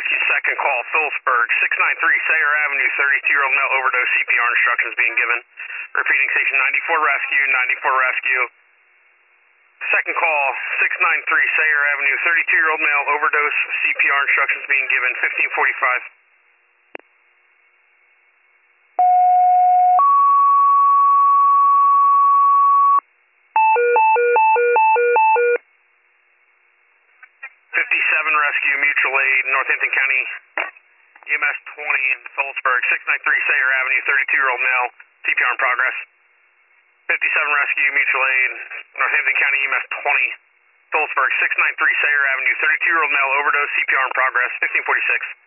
Rescue, second call, Phillipsburg, 693 Sayer Avenue, 32-year-old male overdose, CPR instructions being given. Repeating, station 94 Rescue, 94 Rescue. Second call, 693 Sayer Avenue, 32-year-old male overdose, CPR instructions being given, 1545. 57 Rescue, mutual aid, Northampton County, EMS 20 in Phillipsburg, 693 Sayer Avenue, 32-year-old male, CPR in progress. 57 Rescue, mutual aid, Northampton County, EMS 20, Phillipsburg, 693 Sayer Avenue, 32-year-old male, overdose, CPR in progress, 1546.